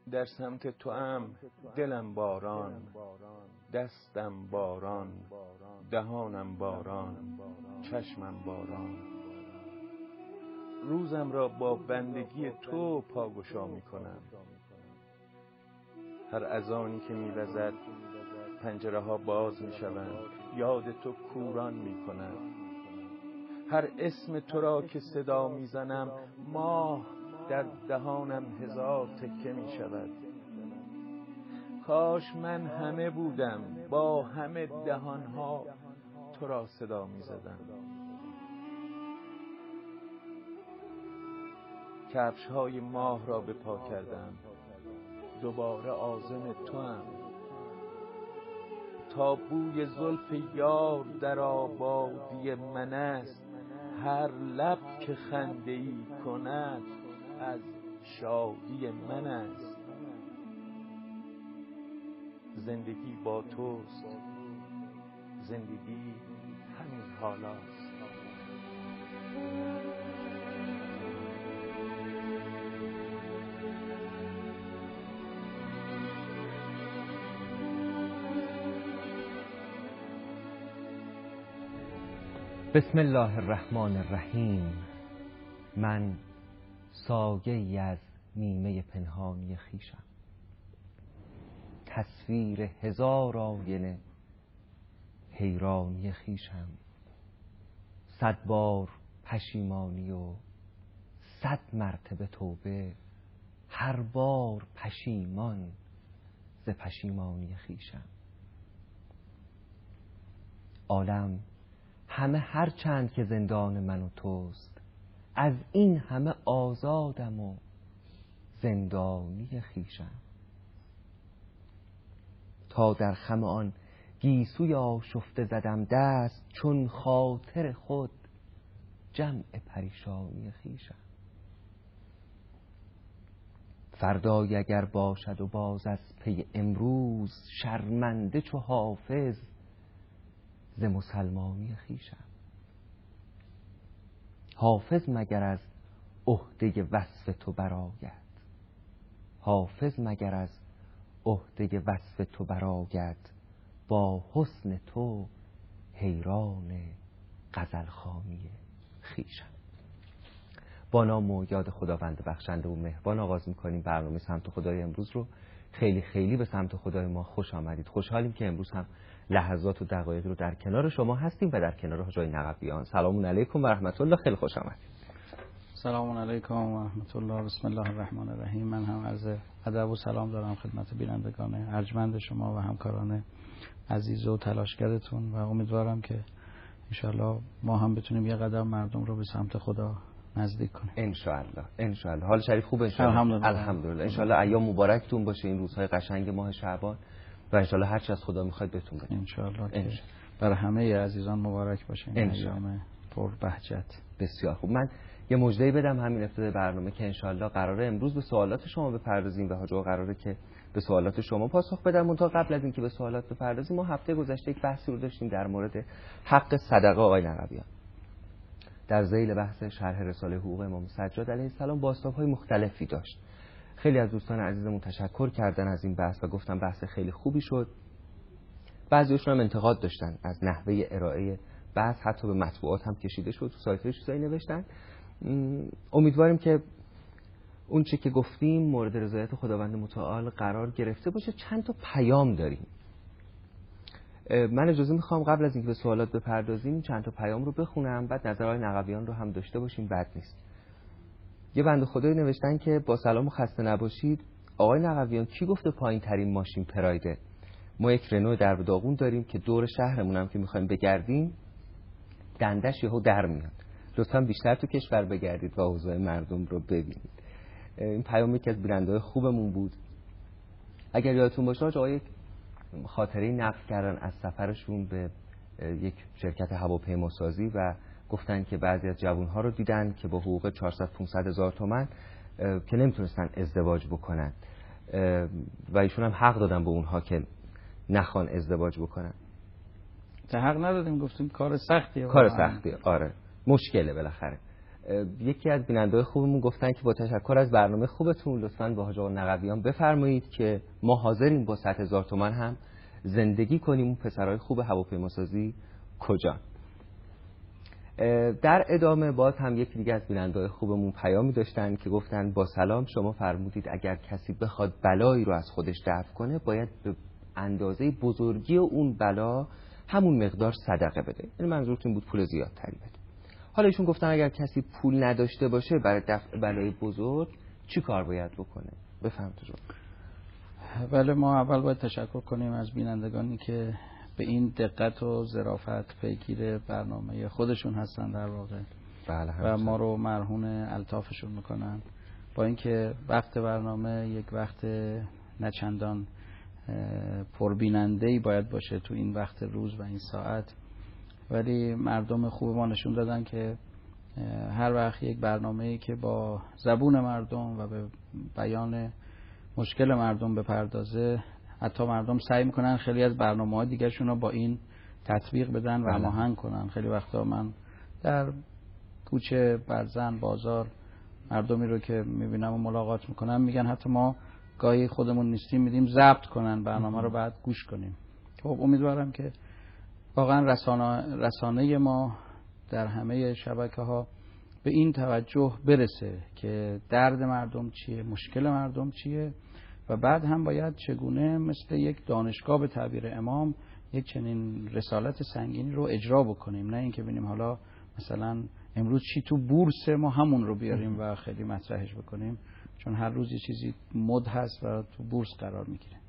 در سمت توام دلم باران، دستم باران، دهانم باران، چشمم باران. روزم را با بندگی تو پاگشا می کنم. هر اذانی که می وزد پنجره ها باز می شوند، یاد تو کوران می کنم. هر اسم تو را که صدا می زنم ماه در دهانم هزار تکه می شود. کاش من همه بودم با همه دهانها تو را صدا می زدم. کفش های ماه را به پا کردم، دوباره عازم تو هم. تا بوی زلف یار در آبادی من است، هر لب که خنده‌ای کند از شادی من است. زندگی با توست، زندگی همین حالاست. بسم الله الرحمن الرحیم. من سایه‌ای از نیمه پنهانی خویشم، تصویر هزار آینه حیرانی خویشم. 100 بار پشیمانی و 100 مرتبه توبه، هر بار پشیمان ز پشیمانی خویشم. عالم همه هر چند که زندان من و توست، از این همه آزادم و زندانی خویشم. تا در خم آن گیسوی آشفته زدم دست، چون خاطر خود جمع پریشانی خویشم. فردای اگر باشد و باز از پی امروز، شرمنده چو حافظ ز مسلمانی خویشم. حافظ مگر از عهده وصف تو برآید، حافظ مگر از عهده وصف تو برآید، با حسن تو حیران غزلخوانی خویشم. با نام و یاد خداوند بخشنده و مهربان آغاز می‌کنیم برنامه سمت خدای امروز رو. خیلی خیلی به سمت خدای ما خوش آمدید. خوشحالیم که امروز هم لحظات و دقایق رو در کنار شما هستیم و در کنار حاجی نقبیان. سلام علیکم و رحمت الله. خیلی خوش آمدید. سلام علیکم و رحمت الله. بسم الله الرحمن الرحیم. من هم عرض ادب و سلام دارم خدمت بینندگان ارجمند شما و همکاران عزیز و تلاشگرتون و امیدوارم که انشالله ما هم بتونیم یه قدم مردم رو به سمت خدا نزدیک کنیم. انشالله. حال شریف خوبه انشالله. الحمدلله. انشالله ایام مبارکتون باشه، این روزهای قشنگ ماه شعبان، و انشالله هر چی از خدا میخواید بهتون بده. انشالله. برای همه عزیزان مبارک باشه این ایام پر بهجت. بسیار خوب. من یه مژده‌ای بدم همین ابتدای برنامه که انشالله قراره امروز به سوالات شما بپردازیم و حاجی قراره که به سوالات شما پاسخ بدن. منتها قبل از اینکه به سوالات بپردازیم، ما هفته گذشته یک بحثی رو داشتیم در مورد حق صدقه آقای نقبیان. در ذیل بحث شرح رساله حقوق امام سجاد علیه السلام بازتاب‌های مختلفی داشت. خیلی از دوستان عزیزمون تشکر کردن از این بحث و گفتن بحث خیلی خوبی شد. بعضی‌هاشون هم انتقاد داشتن از نحوه ارائه بحث، حتی به مطبوعات هم کشیده شد، تو سایت‌های چیزایی نوشتن. امیدواریم که اون چه که گفتیم مورد رضایت خداوند متعال قرار گرفته باشه. چند تا پیام داریم. من اجازه میخوام قبل از اینکه به سوالات بپردازیم چند تا پیام رو بخونم، بعد نظرهای نقبیان رو هم داشته باشیم. بد نیست. یه بنده خدایی نوشتن که با سلام و خسته نباشید، آقای نقبیان کی گفته پایین ترین ماشین پرایده؟ ما یک رنو درب داغون داریم که دور شهرمون هم که میخوایم بگردیم دندش یهو در میاد. لطفاً بیشتر تو کشور بگردید و اوضاع مردم رو ببینید. این پیام یکی از بیننده‌های خوبمون بود. اگر یادتون باشه آقای خاطره نقل کردن از سفرشون به یک شرکت هواپیماسازی و گفتن که بعضی از جوانها رو دیدن که با حقوق 400-500 هزار تومان که نمیتونستن ازدواج بکنن و ایشون هم حق دادن به اونها که نخوان ازدواج بکنن. حق ندادیم، گفتیم کار سختیه. آره، مشکله بالاخره. یکی از بیننده‌های خوبمون گفتن که با تشکر از برنامه خوبتون لطفاً با حاج آقا نقویان بفرمایید که ما حاضریم با 100,000 تومان هم زندگی کنیم. اون پسرای خوب هواپیماسازی کجا؟ در ادامه باز هم یکی دیگه از بیننده‌های خوبمون پیامی داشتن که گفتن با سلام، شما فرمودید اگر کسی بخواد بلایی رو از خودش دفع کنه باید به اندازه بزرگی اون بلا همون مقدار صدقه بده. یعنی منظورتون بود پول زیادتری بده. حالا ایشون گفتن اگر کسی پول نداشته باشه برای دفع بلای بزرگ چی کار باید بکنه؟ بفهم تو. بله، ما اول باید تشکر کنیم از بینندگانی که به این دقت و ظرافت پیگیر برنامه خودشون هستن در واقع. بله، و ما رو مرهون الطافشون میکنن، با اینکه وقت برنامه یک وقت نچندان پربیننده‌ای باید باشه تو این وقت روز و این ساعت، ولی مردم خوب ما نشون دادن که هر وقت یک برنامه‌ای که با زبون مردم و به بیان مشکل مردم بپردازه، حتی مردم سعی میکنن خیلی از برنامه‌های دیگرشون رو با این تطبیق بدن و هماهنگ کنن. خیلی وقتا من در کوچه، برزن، بازار مردمی رو که میبینم و ملاقات میکنم میگن حتی ما گاهی خودمون نیستیم میدیم ضبط کنن برنامه رو بعد گوش کنیم. خب امیدوارم که واقعا رسانه ما در همه شبکه‌ها به این توجه برسه که درد مردم چیه، مشکل مردم چیه، و بعد هم باید چگونه مثل یک دانشگاه به تعبیر امام یک چنین رسالت سنگینی رو اجرا بکنیم، نه اینکه ببینیم حالا مثلا امروز چی تو بورس ما همون رو بیاریم و خیلی مطرحش بکنیم، چون هر روز یه چیزی مد هست و تو بورس قرار میگیره.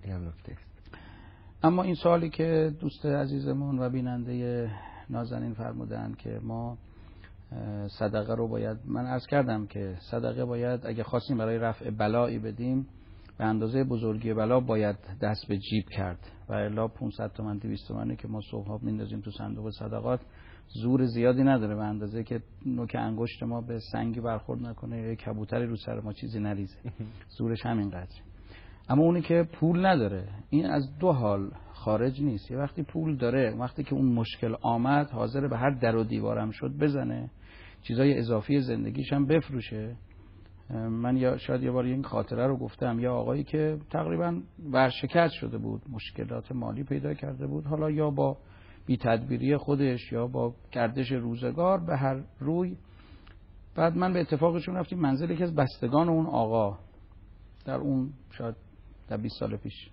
اما این سوالی که دوست عزیزمون و بیننده نازنین فرمودن که ما صدقه رو باید، من عرض کردم که صدقه باید اگه خواستیم برای رفع بلایی بدیم به اندازه بزرگی بلا باید دست به جیب کرد، و الا 500 تومن 200 تومنی که ما صبح میندازیم تو صندوق صدقات زور زیادی نداره، به اندازه که نوک انگشت ما به سنگی برخورد نکنه یا کبوتری رو سر ما چیزی نریزه، زورش همین قدره. اما اونی که پول نداره، این از دو حال خارج نیست. یه وقتی پول داره، وقتی که اون مشکل آمد حاضر به هر در و دیوارم شد بزنه، چیزای اضافی زندگیش هم بفروشه. من شاید یه بار این خاطره رو گفتم، یا آقایی که تقریبا ورشکست شده بود، مشکلات مالی پیدا کرده بود، حالا یا با بی تدبیری خودش یا با گردش روزگار به هر روی. بعد من به اتفاقشون رفتیم منزل یکی از بستگان اون آقا در اون شاید در 20 سال پیش.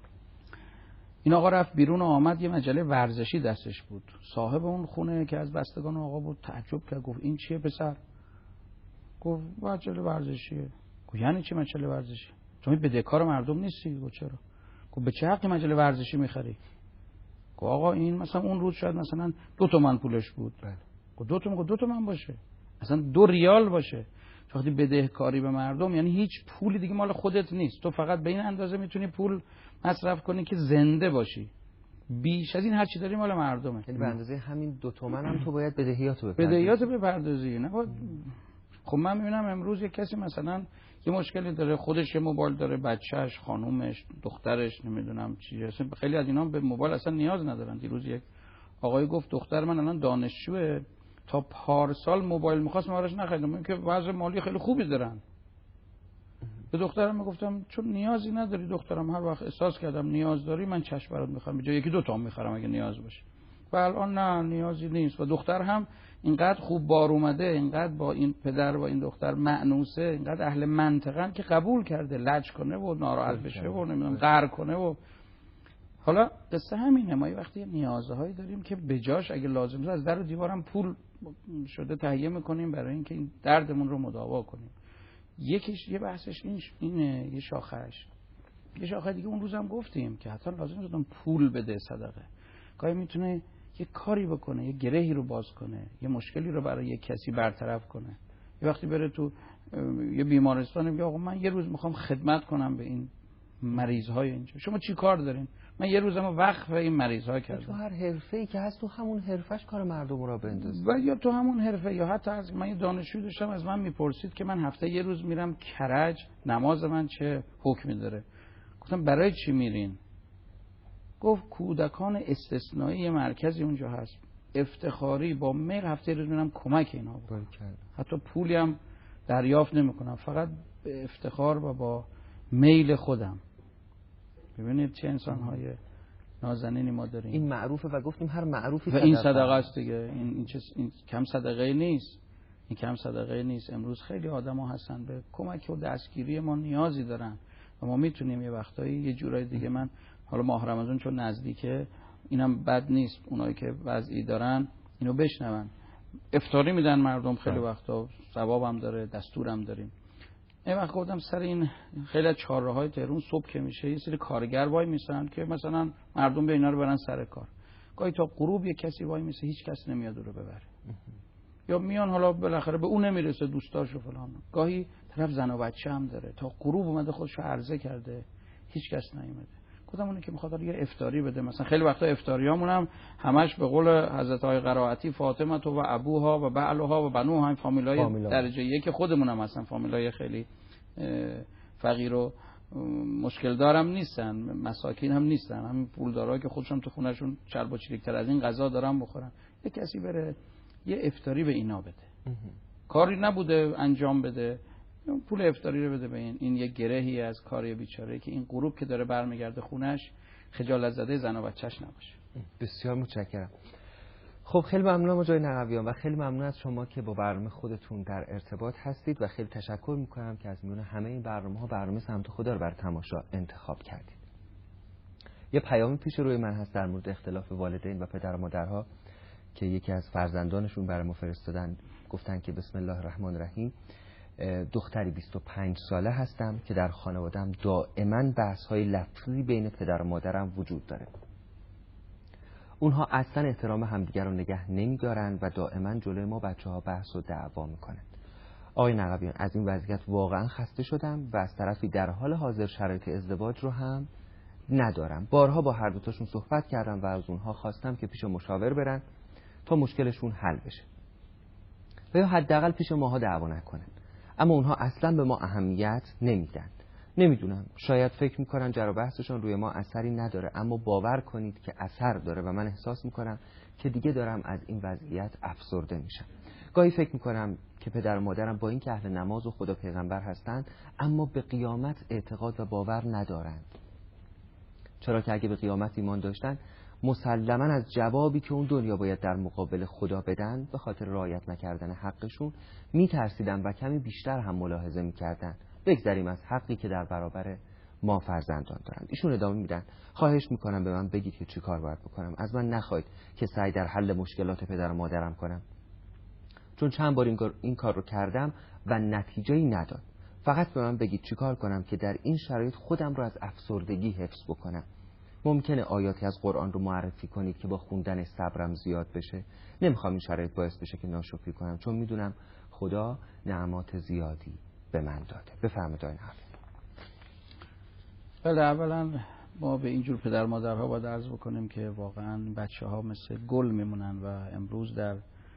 این آقا رفت بیرون و آمد، یه مجله ورزشی دستش بود. صاحب اون خونه که از بستگان آقا بود تعجب کرد، گفت این چیه پسر؟ گفت مجله ورزشیه. گفت یعنی چی مجله ورزشی؟ تو بدهکار مردم نیستی؟ گفت چرا؟ گفت به چه حقی مجله ورزشی میخری؟ گفت آقا این مثلا اون روز شاید مثلا 2 تومن پولش بود. گفت 2 تومن باشه، اصلا 2 ریال باشه. وقتی بدهکاری به مردم یعنی هیچ پولی دیگه مال خودت نیست، تو فقط به این اندازه میتونی پول مصرف کنی که زنده باشی، بیش از این هر چی داری مال مردمه. یعنی به اندازه همین 2 تومن هم تو باید بدهیاتو بپردازی. نه خب من میبینم امروز یک کسی مثلا یه مشکلی داره، خودش یه موبایل داره، بچهش، خانومش، دخترش، نمیدونم چیه، خیلی از اینا به موبایل اصلا نیاز ندارن. دیروز یک آقای گفت دختر من الان دانشجوه، تا پارسال موبایل می‌خواست براش نخریدم، این که وضع مالی خیلی خوبی دارن. به دخترم میگفتم چون نیازی نداری دخترم، هر وقت احساس کردم نیاز داری من چشم برات می‌خرم، به جای 1-2 تا می‌خرم اگه نیاز باشه. و الان نه نیازی نیست. و دختر هم اینقدر خوب بار اومده، اینقدر با این پدر و این دختر مأنوسه، اینقدر اهل منطقن که قبول کرده لج کنه و ناراحت بشه و نمیدونم قهر کنه. و حالا قصه همینه، ما وقتی نیازهایی داریم که بجاش اگه لازم باشه از در و دیوارم پول شده تهیه میکنیم برای اینکه این دردمون رو مداوا کنیم. یکیش یه بحثش اینه، یه شاخش دیگه اون روزم گفتیم که حتی لازم نیست پول بده صدقه، گاهی میتونه یه کاری بکنه، یه گرهی رو باز کنه، یه مشکلی رو برای یه کسی برطرف کنه. یه وقتی بره تو یه بیمارستان میگه آقا من یه روز میخوام خدمت کنم به این مریض‌های اینجا، شما چی کار دارین؟ من یه روزمو وقف این مریض‌ها کردم. تو هر حرفه‌ای که هست تو همون حرفش کار مردم رو بندازی، و یا تو همون حرفه، یا حتی از من یه دانشجو داشتم از من میپرسید که من هفته یه روز میرم کرج، نماز من چه حکمی داره؟ گفتم برای چی میرین؟ گفت کودکان استثنایی مرکزی اونجا هست، افتخاری با میل هفته روز میرم کمک اینا بکنم، حتی پولی هم دریافت نمیکنم، فقط به افتخار و با میل خودم. ببینید چه انسان‌های نازنینی ما داریم. این معروفه و گفتیم هر معروفی و این صدقه است دیگه. این کم صدقه نیست. این کم صدقه نیست. امروز خیلی آدما هستن به کمک و دستگیری ما نیازی دارن و ما میتونیم یه وقتایی یه جورای دیگه، من حالا ماه رمضان چون نزدیکه اینم بد نیست، اونایی که وضعی دارن اینو بشنون. افطاری میدن مردم، خیلی وقتا ثوابم داره، دستورم داریم. این وقت گفتم سر این خیلی از چهارراهای تهران صبح که میشه یه سری کارگر وای میسن که مثلا مردم به اینا رو برن سر کار. گاهی تا غروب یه کسی وای میسه، هیچ کس نمیاد رو ببره. یا میان حالا بالاخره به اون نمیرسه دوستاش و فلان. گاهی طرف زن و بچه هم داره، تا غروب اومده خودشو عرضه کرده، هیچ کس نیومده. گفتم اونی که میخواد یه افطاری بده، مثلا خیلی وقتا افطاریامون هم همش به قول حضرت آقای قرائتی فاطمه و ابوها و بعلها و بنوها، هم فامیلای درجه یک خودمون هم هستن، فامیلای خیلی فقیر و مشکل دارم نیستن، مساکین هم نیستن، همین پولدارا که خودشون تو خونهشون چرب و چریک‌تر از این غذا دارن بخورن. یه کسی بره یه افطاری به اینا بده، کاری نبوده انجام بده، پول افطاری رو بده به این یه گرهی از کاری بیچاره که این غروب که داره برمیگرده خونش خجالت زده زن و بچه‌ش نباشه. بسیار متشکرم. خب خیلی ممنونم آقای نقویان و خیلی ممنون از شما که با برنامه خودتون در ارتباط هستید و خیلی تشکر میکنم که از میون همه این برنامه‌ها برنامه سمت خدا رو برای تماشا انتخاب کردید. یه پیامی پیش روی من هست در مورد اختلاف والدین و پدر و مادرها که یکی از فرزندانشون برای ما فرستادن، گفتن که بسم الله الرحمن الرحیم، دختری 25 ساله هستم که در خانواده‌ام دائما بحث‌های لفظی بین پدر و مادرم وجود داره. اونها اصلا احترام همدیگر رو نگه نمی‌دارن و دائما جلوی ما بچه‌ها بحث و دعوا میکنن. آقای نقویان، از این وضعیت واقعا خسته شدم و از طرفی در حال حاضر شرایط ازدواج رو هم ندارم. بارها با هر دوتاشون صحبت کردم و از اونها خواستم که پیش مشاور برن تا مشکلشون حل بشه و یا حداقل پیش ماها دعوا نکنن، اما اونها اصلا به ما اهمیت نمیدن. نمیدونم، شاید فکر میکنن جر و بحثشون روی ما اثری نداره، اما باور کنید که اثر داره و من احساس میکنم که دیگه دارم از این وضعیت افسرده میشم. گاهی فکر میکنم که پدر و مادرم با این که اهل نماز و خدا پیغمبر هستند اما به قیامت اعتقاد و باور ندارند، چرا که اگه به قیامت ایمان داشتن مسلماً از جوابی که اون دنیا باید در مقابل خدا بدن به خاطر رعایت نکردن حقشون میترسیدن و کمی بیشتر هم ملاحظه میکردن. بگذاریم از حقی که در برابر ما فرزندان دارند. ایشون ادامه میدن: خواهش میکنم به من بگید که چی کار باید بکنم. از من نخواهید که سعی در حل مشکلات پدر و مادرم کنم، چون چند بار این کار رو کردم و نتیجه‌ای نداد. فقط به من بگید چی کار کنم که در این شرایط خودم رو از افسردگی حفظ بکنم. ممکنه آیاتی از قرآن رو معرفی کنید که با خوندن صبرم زیاد بشه؟ نمیخوام این شرایط باعث بشه که ناشکری کنم، چون میدونم خدا نعمات زیادی به من داده. بفرمایید آقای نقوی. بله، اولا ما به اینجور پدر مادرها باید عرض بکنیم که واقعا بچه ها مثل گل میمونن و امروز در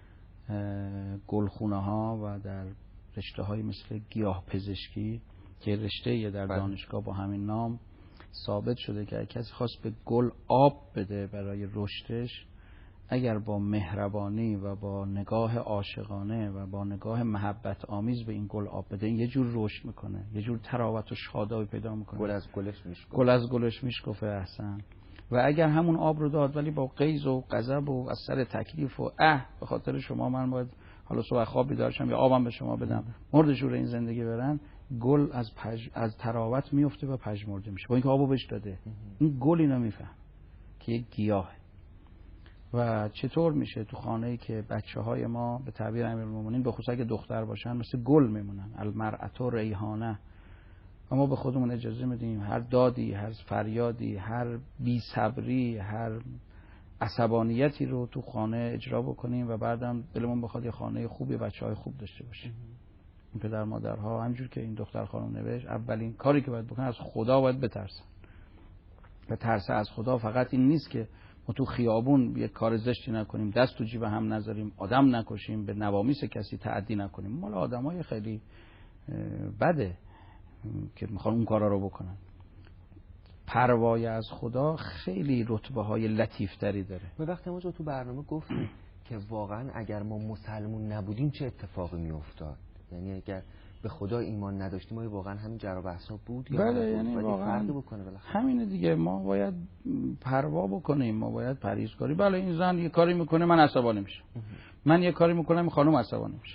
گلخونه ها و در رشته های مثل گیاه پزشکی که رشته در دانشگاه با همین نام ثابت شده که اگه کسی خواست به گل آب بده برای رشدش، اگر با مهربانی و با نگاه عاشقانه و با نگاه محبت آمیز به این گل آب بده، این یه جور رشد میکنه، یه جور تراوت و شادابی پیدا میکنه. گل از گلش میشکفه. گل از گلش میشکفه. احسن. و اگر همون آب رو داد ولی با غیظ و غضب و از سر تکلیف و به خاطر شما من باید حالا صبح خواب بیدار شم یا آبم به شما بدم، مرد شور این زندگی برن، گل از تراوت میفته و پژمرده میشه با اینکه آبو بهش داده. این گل اینو میفهم که یک گیاهه. و چطور میشه تو خانه‌ای که بچه‌های ما به تعبیر امیرالمومنین به خصوص اگه دختر باشن مثل گل میمونن، المرأة ریحانه، و ما به خودمون اجازه میدیم هر دادی، هر فریادی، هر بی‌صبری، هر عصبانیتی رو تو خانه اجرا بکنیم و بعدم دلمون بخواد یه خانه خوب، بچه‌های خوب داشته باشیم. این پدر مادرها همینجور که این دختر خانم نوشت، اولین کاری که باید بکنن از خدا باید بترسن. و ترس از خدا فقط این نیست که ما تو خیابون یه کار زشتی نکنیم، دست تو جیب هم نذاریم، آدم نکشیم، به نوامیس کسی تعدی نکنیم. مال آدمای خیلی بده که میخوان اون کارا رو بکنن. پروای از خدا خیلی رتبه های لطیف تری داره. ما وقتی ما تو برنامه گفتیم که واقعا اگر ما مسلمون نبودیم چه اتفاقی میافتاد، یعنی اگر به خدا ایمان نداشتیم ما واقعا همین جر و بحثا بود یا بله، یعنی واقعا همینه دیگه، ما باید پروا بکنیم، ما باید پرهیزکاری. بله این زن یه کاری میکنه من عصبانی میشم، من یه کاری میکنم خانم عصبانی میشه.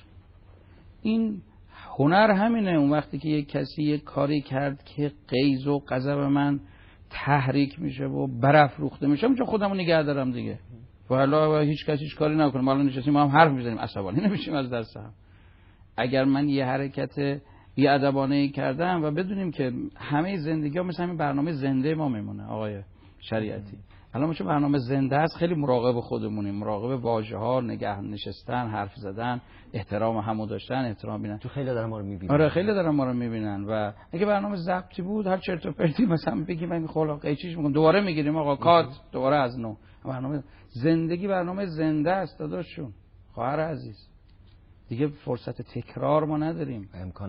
این هنر همینه. اون وقتی که یک کسی یک کاری کرد که غیظ و غضب من تحریک میشه و برافروخته میشه، چون خودمو نگه دارم دیگه. والا هیچ کسی هیچ کاری نکنه، ما الان نشستیم ما هم حرف میزنیم عصبانی نمیشیم از دست هم. اگر من یه حرکت بی‌ادبانه کردم و بدونیم که همه زندگی‌ها مثل همین برنامه زنده ما میمونه آقای شریعتی. الان چون برنامه زنده است خیلی مراقب خودمونیم، مراقب واژه‌ها، نگه نشستن، حرف زدن، احترام همو داشتن، احترام بینن. تو خیلی دارن ما رو میبینن. آره خیلی دارن ما رو میبینن. و اگه برنامه ضبطی بود هر چرت و پرتی مثلا بگیم من خلاق چیش میگم دوباره میگیریم آقا کات دوباره از نو. برنامه زندگی برنامه زنده است داداشون، خواهر عزیز. دیگه فرصت تکرار ما نداریم، امکان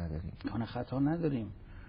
خطا نداریم.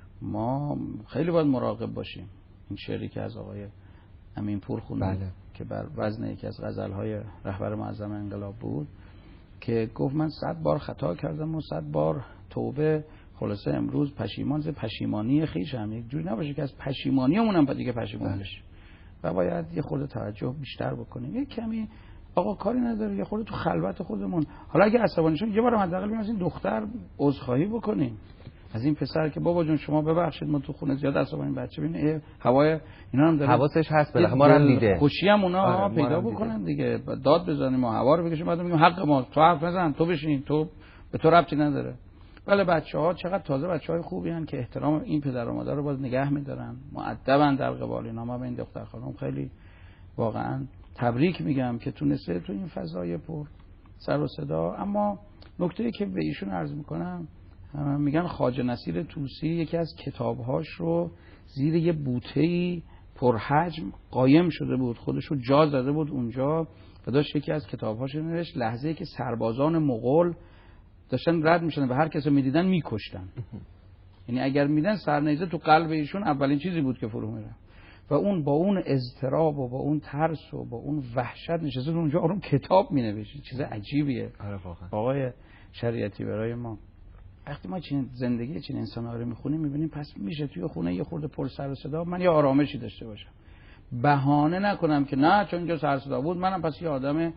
ما خیلی باید مراقب باشیم. این شعری که از آقای امین پور خوند که بر وزن یکی از غزل‌های رهبر معظم انقلاب بود که گفت من 100 بار خطا کردم و 100 بار توبه، خلاصه امروز پشیمان ز پشیمانی خویشم. یک جوری نباشه که از پشیمانیمون هم دیگه پشیمان بشیم و باید یه خورده توجه بیشتر بکنیم. یک کمی آقا کاری نداره یه خورده تو خلوت خودمون، حالا اگه عصبانی شدیم یه بار حداقل بیم از این دختر عذرخواهی بکنیم، از این پسر که بابا جون شما ببخشید ما تو خونه زیاد عصبانی بچه ببین هوای اینا هم داره حواسش هست بالاخره ما هم دیده خوشی هم اونا پیدا بکنن دیگه، داد بزنیم ما هوا رو بکشیم بعد میگیم حق ما، تو حرف نزن، تو بشین، تو به تو ربطی نداره. بله بچه‌ها چقدر تازه بچه‌های خوبی ان که احترام این پدر و مادر رو باز نگه می‌دارن، مؤدبن در قبال اینا. ما به این دختر خانم خیلی واقعا تبریک میگم که تونسته تو این فضای پر سر و صدا. اما نکته‌ای که به ایشون عرض میکنم، میگن خواجه نصیر طوسی یکی از کتابهاش رو زیر یه بوته‌ای پرحجم قایم شده بود، خودش رو جا زده بود اونجا و داشت یکی از کتابهاش رو نوشت لحظه‌ای که سربازان مغول داشتن رد میشدن و هر کس رو میدیدن میکشتن. یعنی اگر میدن سرنیزه تو قلب ایشون اولین چیزی بود که فرو میره و اون با اون اضطراب و با اون ترس و با اون وحشت نشسته اونجا آروم کتاب مینوشه. چیز عجیبیه. آره واقعا. آقای شریعتی برای ما وقتی ما چین زندگی چین انسان‌ها رو میخونیم میبینیم پس میشه توی خونه یه خورده پر سر و صدا من یه آرامشی داشته باشم، بهانه نکنم که نه چون اینجا سر صدا بود منم پس یه آدم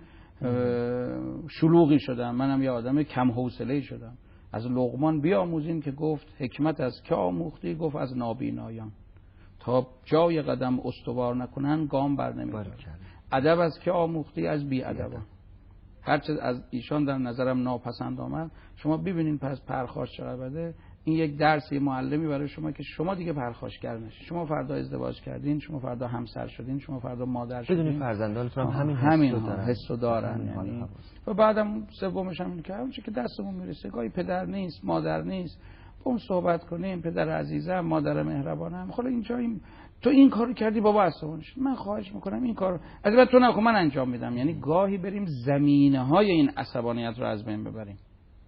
شلوغی شدم، منم یه آدم کم حوصله‌ای شدم. از لقمان بیاموزیم که گفت حکمت از که آموختی؟ گفت از نابینایان. تا جای قدم استوار نکنن گام بر نمی‌دارن. ادب از که آموختی؟ از بی ادبان. هرچه از ایشان در نظرم ناپسند آمد. شما ببینین پس پرخاش چقدر بده. این یک درسی معلمی برای شما که شما دیگه پرخاشگر نشید. شما فردا ازدواج کردین، شما فردا همسر شدین، شما فردا مادر شدین. بدون فرزندانتون هم همین حسو دارن یعنی. و بعدم سومش هم این که اون چه که دستمون میرسه گاهی پدر نیست، مادر نیست، با اون صحبت کنیم، پدر عزیزم، مادر مهربانم، خب اینجا تو این کارو کردی بابا عصبانی شد، من خواهش میکنم این کارو البته تو نکن من انجام میدم. یعنی گاهی بریم زمینه‌های این عصبانیت رو از بین ببریم.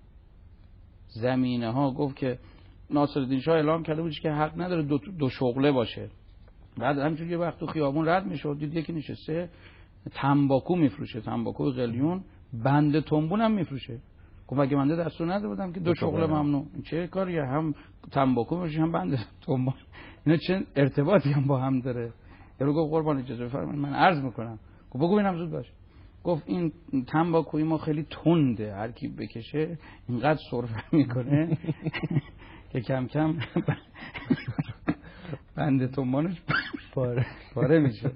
زمینه‌ها گفت که ناصرالدین شاه اعلام کرده بود که حق نداره دو شغله باشه. بعد همینجوری یه وقت تو خیابون رد میشد دید یکی نشسته تنباکو میفروشه، تنباکو قلیون، بند تنبون هم میفروشه. گفت اگه من دستور نده بودم که دو شغله ممنوع، چه کاریه؟ هم تنباکو میشه هم بند تنبون، اینا چه ارتباطی هم با هم داره؟ یارو گفت قربان اجازه بفرمایید من عرض میکنم. گفت بگو ببینم زود باش. گفت این تنباکوی ما خیلی تنده، هر کی بکشه اینقدر سرفه میکنه که کم کم بند تنبونش پاره میشه.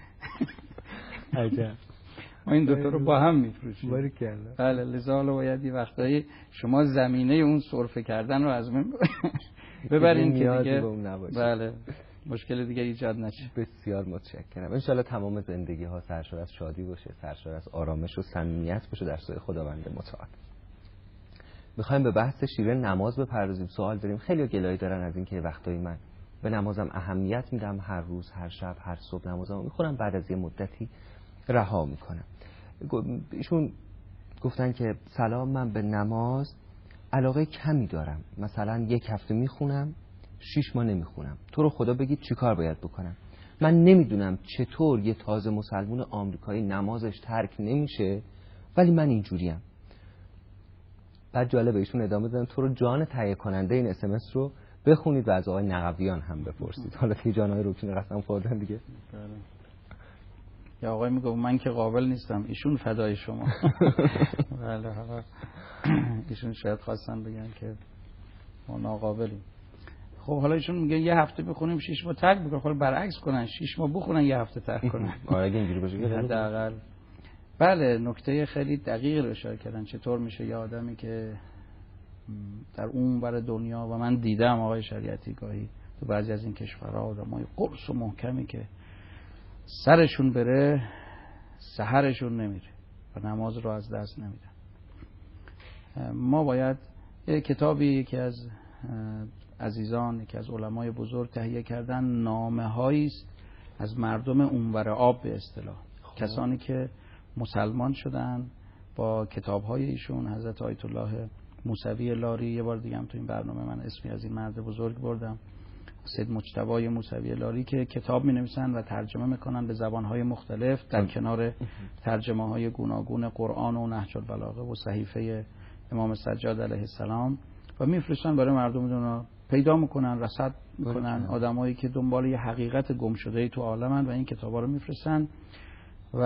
عجب. ما این دوتا رو با هم میفروشیم. باریکلا. بله لذا باید یه وقتایی شما زمینه اون سرفه کردن رو از من ببرین که دیگه بله مشکل دیگه ایجاد نشه. بسیار متشکرم. ان شاءالله تمام زندگی ها سرشار از شادی باشه، سرشار از آرامش و صمیمیت باشه در سوی خداوند متعال. میخوایم به بحث شیوه نماز بپردازیم. سوال داریم، خیلی گلایه دارن از اینکه وقتایی من به نمازم اهمیت میدم، هر روز، هر شب، هر صبح نمازمو میخونم، بعد از یه مدتی رها میکنم. ایشون گفتن که سلام، من به نماز علاقه کمی دارم، مثلا یک هفته میخونم 6 ماه نمیخونم، تو رو خدا بگید چی کار باید بکنم؟ من نمیدونم چطور یه تازه مسلمون آمریکایی نمازش ترک نمیشه، ولی من اینجوریم. بعد جالبه ایشون ادامه دادن تو رو جان تهیه کننده این SMS رو بخونید و از آقای نقویان هم بپرسید. حالا که جانهای رکن قسم خوردن دیگه. یا آقای میگه من که قابل نیستم، ایشون فدای شما. بله حالا ایشون شاید خواستن بگن که ما ناقابلیم. خب حالا ایشون میگه یه هفته بخونیم 6 ماه ترک بکنن، خب برعکس کنن 6 ماه بخونن یه هفته ترک کنن. آره اگه اینجوری باشه که حداقل. بله نکته خیلی دقیق رو اشاره کردن. چطور میشه یه آدمی که در اون ور دنیا و من دیدم آقای شریعتی گاهی تو بعضی از این کشورها آدمای قرص و محکمی که سرشون بره سحرشون نمیره و نماز رو از دست نمیدن. ما باید یک کتابی یکی از عزیزان، یکی از علمای بزرگ تهیه کردن، نامه‌هایی است از مردم اونور آب به اصطلاح، کسانی که مسلمان شدن با کتاب‌های ایشون. حضرت آیت الله موسوی لاری، یه بار دیگه هم تو این برنامه من اسمی از این مرد بزرگ بردم، سید مجتبی موسوی لاری، که کتاب می‌نویسن و ترجمه می‌کنن به زبان‌های مختلف در کنار ترجمه‌های گوناگون قرآن و نهج البلاغه و صحیفه امام سجاد علیه السلام و میفرستن برای مردم دنیا، پیدا میکنن، رصد میکنن آدمایی که دنبال یه حقیقت گم شده تو عالمن و این کتابا رو میفرستن و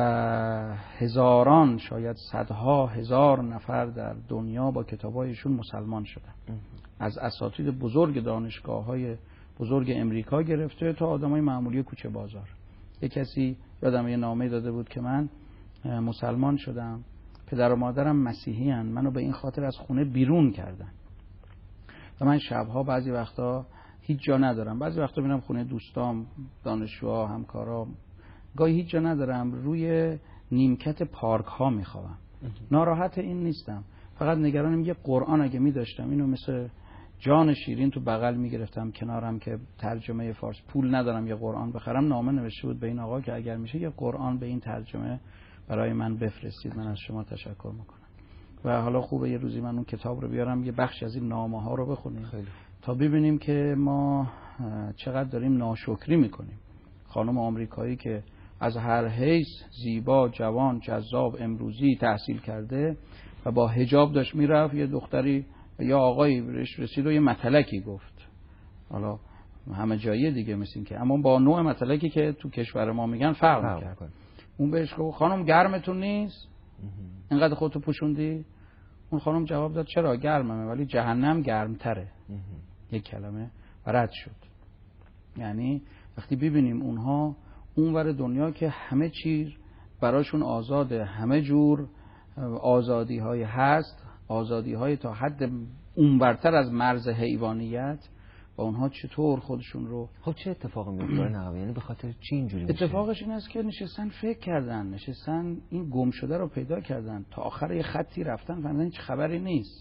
هزاران شاید صدها هزار نفر در دنیا با کتابایشون مسلمان شدن. از اساتید بزرگ دانشگاه‌های بزرگ امریکا گرفته تا آدمای معمولی کوچه بازار. یک کسی یادم یه نامه داده بود که من مسلمان شدم، پدر و مادرم مسیحی هن، منو به این خاطر از خونه بیرون کردن و من شبها بعضی وقتا هیچ جا ندارم، بعضی وقتا میرم خونه دوستام، دانشجوها، همکارام، گاهی هیچ جا ندارم، روی نیمکت پارک ها میخوام. ناراحت این نیستم، فقط نگرانم یه قرآن اگه میداشتم اینو مثل جان شیرین تو بغل میگرفتم کنارم که ترجمه فارس، پول ندارم یه قرآن بخرم، نامه نوشته بود به این آقا که اگر میشه یه قرآن به این ترجمه برای من بفرستید، من از شما تشکر میکنم. و حالا خوبه یه روزی من اون کتاب رو بیارم، یه بخش از این نامه ها رو بخونیم تا ببینیم که ما چقدر داریم ناشکری میکنیم. خانم آمریکایی که از هر حیث زیبا، جوان، جذاب، امروزی تحصیل کرده و با حجاب داشت میرفت، یه دختری یا آقایی بهش رسید و یه متلکی گفت، حالا همه جایی دیگه مثل که، اما با نوع متلکی که تو کشور ما میگن فرق میکرد. اون بهش گفت خانم گرمتون نیست؟ اینقدر خودتو پوشوندی؟ اون خانم جواب داد چرا گرممه ولی جهنم گرمتره. یک کلمه و رد شد. یعنی وقتی ببینیم اونها اونور دنیا که همه چیز براشون آزاده، همه جور آزادی های هست، آزادی های تا حد اونورتر از مرز حیوانیت، و اونها چطور خودشون رو. خب چه اتفاقی میفته نقوی؟ یعنی به خاطر چی اینجوری میشه؟ اتفاقش این است که نشستن فکر کردن، نشستن این گم شده رو پیدا کردن، تا آخر یه خطی رفتن فهمیدن هیچ خبری نیست،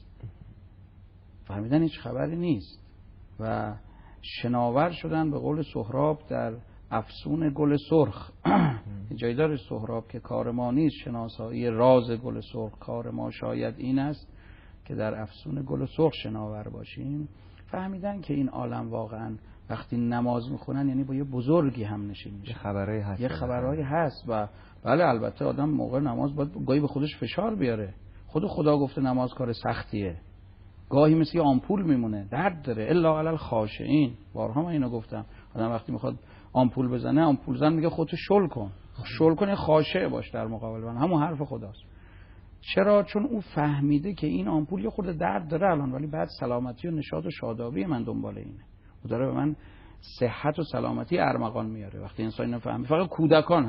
فهمیدن هیچ خبری نیست و شناور شدن به قول سهراب در افسون گل سرخ. جای داره سهراب که کار ما نیست شناسایی راز گل سرخ، کار ما شاید این است که در افسون گل سرخ شناور باشیم. فهمیدن که این عالم واقعا وقتی نماز میخونن یعنی با یه بزرگی هم نشین میشه، یه خبرایی هست و بله البته آدم موقع نماز باید گاهی به خودش فشار بیاره. خدا گفته نماز کار سختیه، گاهی مثل آمپول میمونه، درد داره، الا علی الخاشعین. بارها من اینو گفتم، آدم وقتی میخواد آمپول بزنه، آمپول زن میگه خودتو شل کن، خاشع باش در مقابل من، همون حرف خداست. چرا؟ چون او فهمیده که این آمپول یه خورده درد داره الان، ولی بعد سلامتی و نشاط و شادابی من دنبال اینه، او داره به من صحت و سلامتی ارمغان میاره. وقتی انسان اینو فهمید، فقط کودکان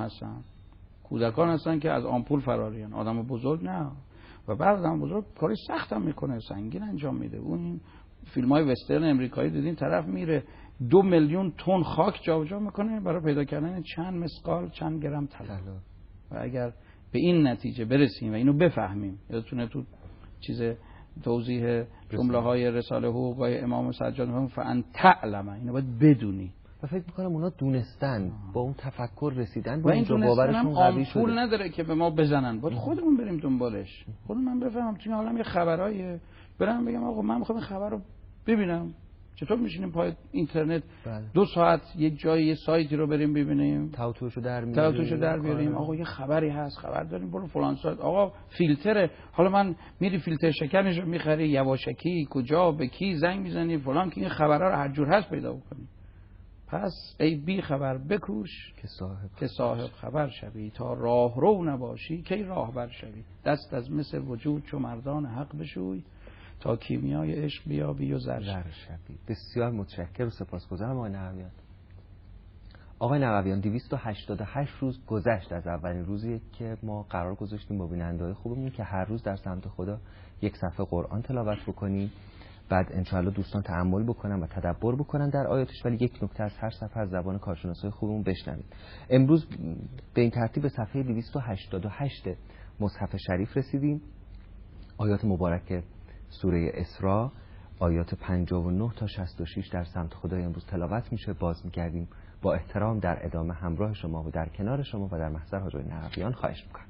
هستن که از آمپول فرارین، آدم بزرگ نه. و بعد آدم بزرگ کاری سخت هم میکنه، سنگین انجام میده. اون فیلم‌های وسترن امریکایی دیدین، طرف میره 2 میلیون تن خاک جابجا میکنه برای پیدا کردن چند مسقال، چند گرم طلا. و اگر به این نتیجه برسیم و اینو بفهمیم، یادتونه تو چیز توضیح جمله‌های رساله حقوق امام سجاد میگه فان تعلم، اینو باید بدونی. و فکر می‌کنم اونا دونستن، با اون تفکر رسیدن، و با این باورشون قوی شده. پول نداره که به ما بزنن، باید خودمون بریم دنبالش. خودم من بفهمم تو این عالم یه خبرایه، برام بگم آقا من می‌خوام این خبر رو ببینم چطور میشینیم پای اینترنت بله. 2 ساعت یک جایی یه سایتی رو بریم ببینیم، تاوتوشو در بیاریم، آقا یه خبری هست، خبر داریم، برو فلان سایت، آقا فیلتره، حالا من میری فیلتر شکنش رو میخری، یواشکی کجا به کی زنگ میزنی فلان که این خبرها رو هر جور هست پیدا بکنی. پس ای بی خبر بکوش که صاحب خبر شوی، تا راه رو نباشی کی راهبر شوی. دست از مس وجود چو مردان حق بشوی، تا کیمیای عشق بیابی و زر شوی. بسیار متشکرم و سپاسگزارم آقای نقویان. آقای نقویان 288 روز گذشت از اولین روزی که ما قرار گذاشتیم با بیننده‌های خوبمون که هر روز در سمت خدا یک صفحه قرآن تلاوت بکنیم، بعد انشاءالله دوستان تأمل بکنن و تدبر بکنن در آیاتش، ولی یک نکته از هر صفحه از زبان کارشناسای خوبمون بشنوید. امروز به این ترتیب به صفحه 288 مصحف شریف رسیدیم. آیات مبارک سوره اسراء آیات 59 تا 66 در سمت خدای امروز تلاوت میشه. باز می‌کردیم با احترام در ادامه همراه شما و در کنار شما و در محضر حضور نقویان خواهش می‌کنم.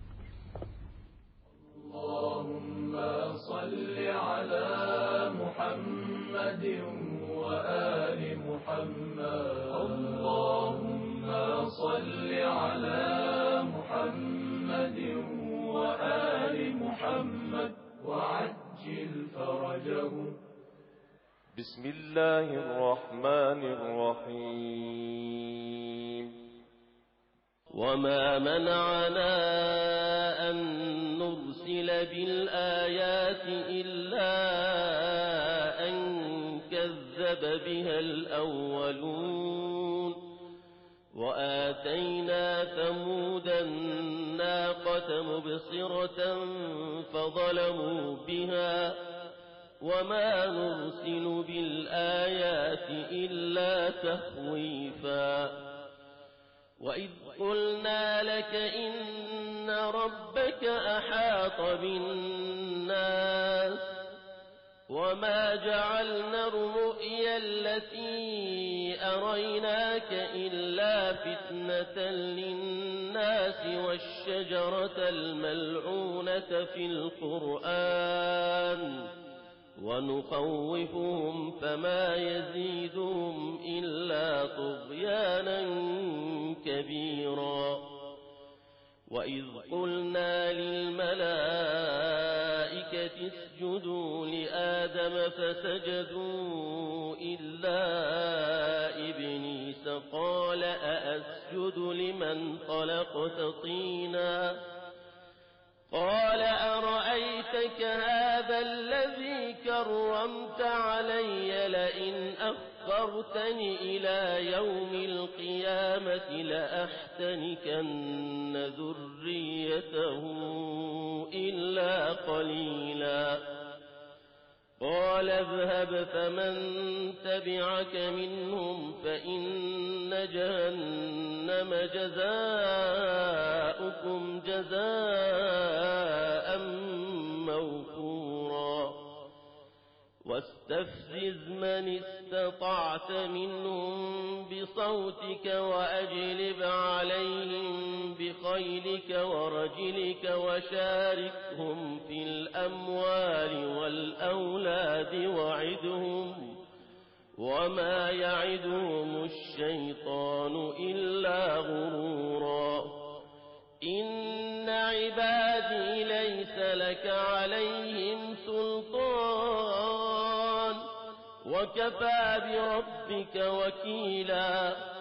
اللهم صل على محمد وآل محمد. اللهم صل على محمد وآل محمد وعجل فرجهم. بسم الله الرحمن الرحيم. وما منعنا أن نرسل بالآيات إلا أن كذب بها الأولون. وآتينا ثمود الناقة مبصرة فظلموا بها وما نرسل بالآيات إلا تخويفا. وإذ قلنا لك إن ربك أحاط بالناس وما جعلنا الرؤيا التي أريناك إلا فتنة للناس والشجرة الملعونة في القرآن ونخوفهم فما يزيدهم إلا طغيانا كبيرا. وإذ قلنا للملائكة اسجدوا لآدم فسجدوا إلا إبليس قال أأسجد لمن خلقت طينا قال أرأيتك هذا الذي كرمت علي لئن أخرتني إلى يوم القيامة لأحتنكن ذريته إلا قليلا. قال اذهب فمن تبعك منهم فإن جهنم جزاؤكم جزاء موفورا. واستفزز من استطعت منهم بصوتك وأجلب عليهم بخيلك ورجلك وشاركهم في الأموال والأولاد وعدهم وما يعدهم الشيطان إلا غرورا. إن عبادي ليس لك عليهم سلطان وكفى بربك وكيلا.